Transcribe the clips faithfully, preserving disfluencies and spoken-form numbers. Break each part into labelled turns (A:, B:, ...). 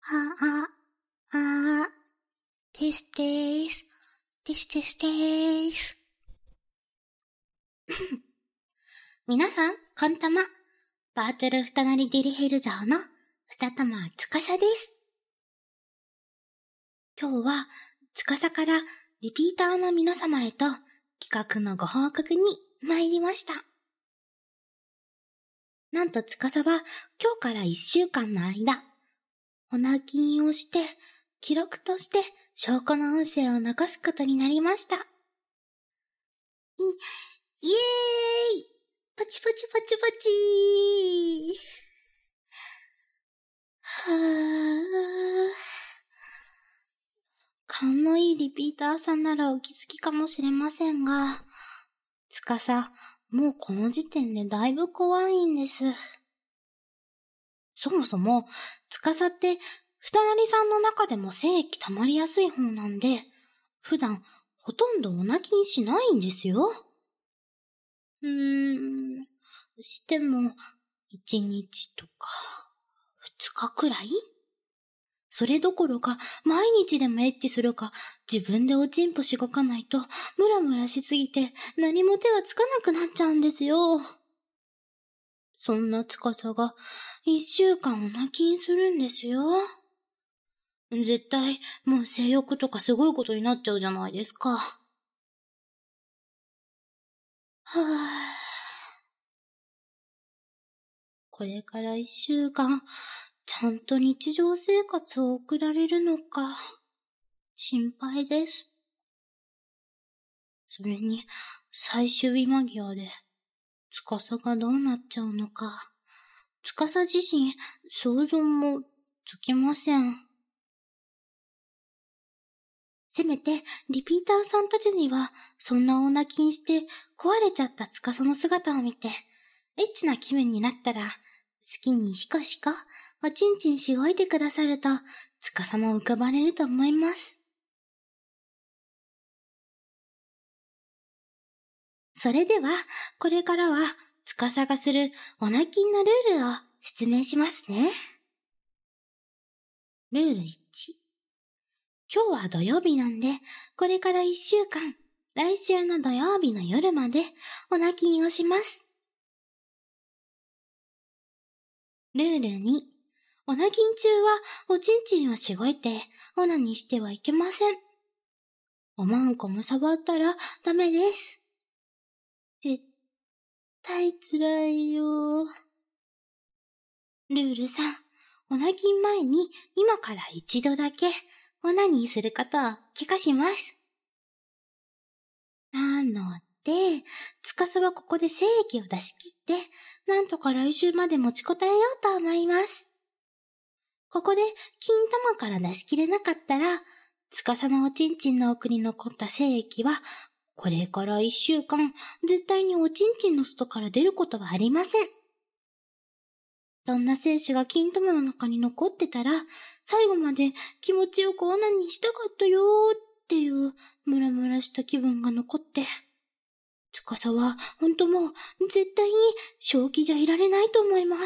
A: あ、あ、あ、ですでーす。ですですでーす。皆さん、こんたま。バーチャルふたなりデリヘル嬢の二玉つかさです。今日は、つかさからリピーターの皆様へと企画のご報告に参りました。なんとつかさは今日からいっしゅうかんの間、オナキンをして、記録として証拠の音声を残すことになりました。い、イエーイ！パチパチパチパチー！はぁ。勘のいいリピーターさんならお気づきかもしれませんが、つかさ、もうこの時点でだいぶ怖いんです。そもそも、つかさって、ふたなりさんの中でも精液溜まりやすい方なんで、普段ほとんどオナキンしないんですよ。うーん、しても、いちにちとか、ふつかくらい？それどころか、毎日でもエッチするか、自分でおちんぽしごかないと、ムラムラしすぎて、何も手がつかなくなっちゃうんですよ。そんなつかさが、一週間オナキンするんですよ。絶対、もう性欲とかすごいことになっちゃうじゃないですか。はぁ。これから一週間、ちゃんと日常生活を送られるのか、心配です。それに、最終日間際で、つかさがどうなっちゃうのか、つかさ自身、想像もつきません。せめて、リピーターさんたちには、そんなオナキンして壊れちゃったつかさの姿を見て、エッチな気分になったら、好きにシコシコ、おちんちんしごいてくださると、つかさも浮かばれると思います。それでは、これからは、つかさがするオナキンのルールを説明しますね。ルールいち。今日は土曜日なんで、これからいっしゅうかん、来週の土曜日の夜までオナキンをします。ルールに。オナキン中はおちんちんをしごいてオナにしてはいけません。おまんこも触ったらダメです。絶対つらいよ。ルールさん。オナキン前に今から一度だけオナニーすることを許可します。なので、つかさはここで精液を出し切って、なんとか来週まで持ちこたえようと思います。ここで金玉から出し切れなかったら、つかさのおちんちんの奥に残った精液は、これから一週間、絶対におちんちんの外から出ることはありません。そんな精子が金玉の中に残ってたら、最後まで気持ちよくオナニーしたかったよーっていうムラムラした気分が残って、つかさはほんともう絶対に正気じゃいられないと思います。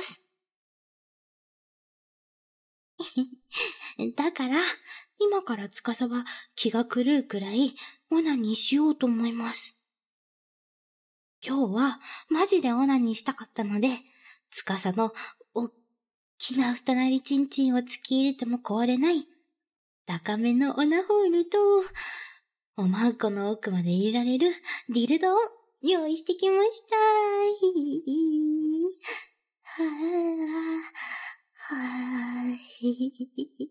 A: だから、今からつかさは気が狂うくらいオナニーしようと思います。今日はマジでオナニーしたかったので、つかさのおっきな二なりちんちんを突き入れても壊れない高めのオナホールと、おまんこの奥まで入れられるディルドを用意してきました。はぁ、はぁ、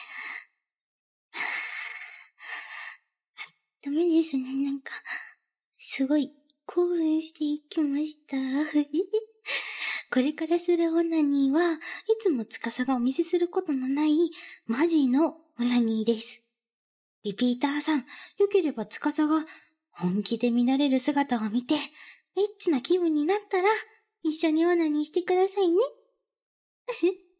A: ダメですね。なんか、すごい興奮していきました。これからするオナニーは、いつもつかさがお見せすることのない、マジのオナニーです。リピーターさん、よければつかさが本気で乱れる姿を見て、エッチな気分になったら、一緒にオナニーしてくださいね。